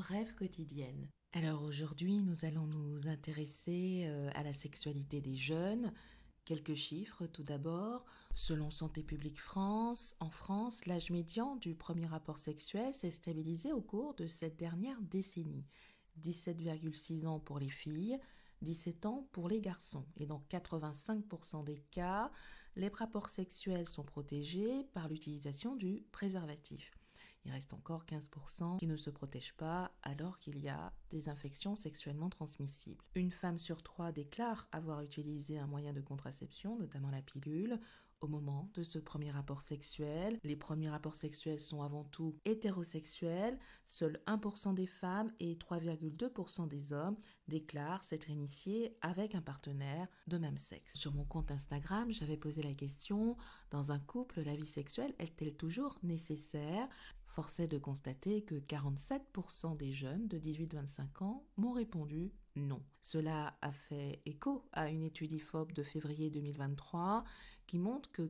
rêve quotidienne. Alors aujourd'hui, nous allons nous intéresser à la sexualité des jeunes. Quelques chiffres tout d'abord. Selon Santé publique France, en France, l'âge médian du premier rapport sexuel s'est stabilisé au cours de cette dernière décennie. 17,6 ans pour les filles, 17 ans pour les garçons. Et dans 85% des cas, les rapports sexuels sont protégés par l'utilisation du préservatif. Il reste encore 15% qui ne se protègent pas alors qu'il y a des infections sexuellement transmissibles. Une femme sur 3 déclare avoir utilisé un moyen de contraception, notamment la pilule, au moment de ce premier rapport sexuel. Les premiers rapports sexuels sont avant tout hétérosexuels. Seul 1% des femmes et 3,2% des hommes déclarent s'être initiés avec un partenaire de même sexe. Sur mon compte Instagram, j'avais posé la question: dans un couple, la vie sexuelle est-elle toujours nécessaire ? Force est de constater que 47% des jeunes de 18-25 ans m'ont répondu non. Cela a fait écho à une étude IFOP de février 2023 qui montre que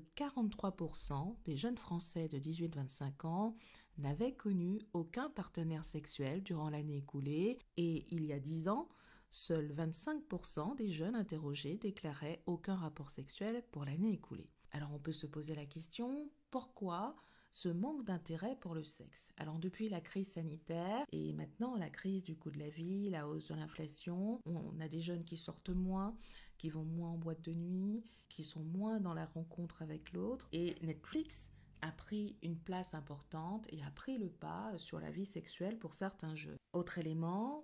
43% des jeunes Français de 18-25 ans n'avaient connu aucun partenaire sexuel durant l'année écoulée, et il y a 10 ans, seuls 25% des jeunes interrogés déclaraient aucun rapport sexuel pour l'année écoulée. Alors on peut se poser la question: pourquoi ce manque d'intérêt pour le sexe? Alors depuis la crise sanitaire et maintenant la crise du coût de la vie, la hausse de l'inflation, on a des jeunes qui sortent moins, qui vont moins en boîte de nuit, qui sont moins dans la rencontre avec l'autre, et Netflix a pris une place importante et a pris le pas sur la vie sexuelle pour certains jeunes. Autre élément,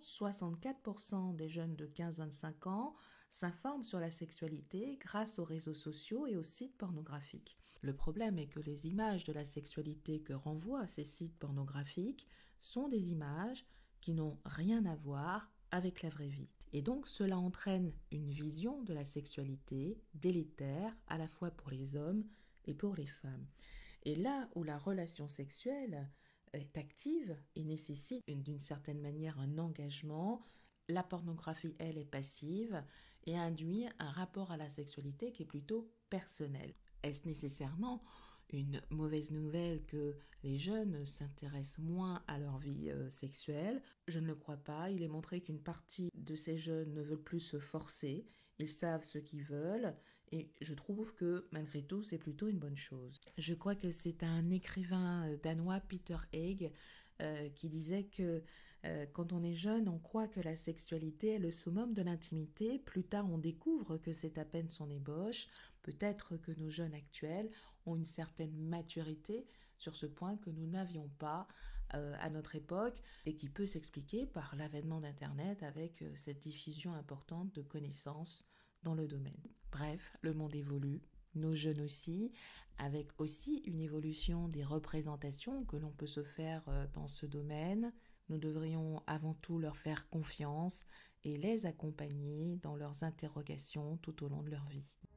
64% des jeunes de 15-25 ans s'informent sur la sexualité grâce aux réseaux sociaux et aux sites pornographiques. Le problème est que les images de la sexualité que renvoient ces sites pornographiques sont des images qui n'ont rien à voir avec la vraie vie. Et donc cela entraîne une vision de la sexualité délétère à la fois pour les hommes et pour les femmes. Et là où la relation sexuelle est active et nécessite d'une certaine manière un engagement, la pornographie, elle, est passive et induit un rapport à la sexualité qui est plutôt personnel. Est-ce nécessairement une mauvaise nouvelle que les jeunes s'intéressent moins à leur vie sexuelle? Je ne le crois pas. Il est montré qu'une partie de ces jeunes ne veulent plus se forcer. Ils savent ce qu'ils veulent et je trouve que malgré tout, c'est plutôt une bonne chose. Je crois que c'est un écrivain danois, Peter Haig, qui disait que quand on est jeune, on croit que la sexualité est le summum de l'intimité. Plus tard, on découvre que c'est à peine son ébauche. Peut-être que nos jeunes actuels ont une certaine maturité sur ce point que nous n'avions pas à notre époque et qui peut s'expliquer par l'avènement d'Internet avec cette diffusion importante de connaissances dans le domaine. Bref, le monde évolue. Nos jeunes aussi, avec aussi une évolution des représentations que l'on peut se faire dans ce domaine. Nous devrions avant tout leur faire confiance et les accompagner dans leurs interrogations tout au long de leur vie.